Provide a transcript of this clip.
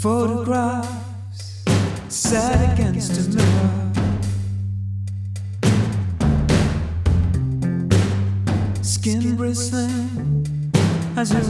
photographs sat against a mirror. Skin bristling as you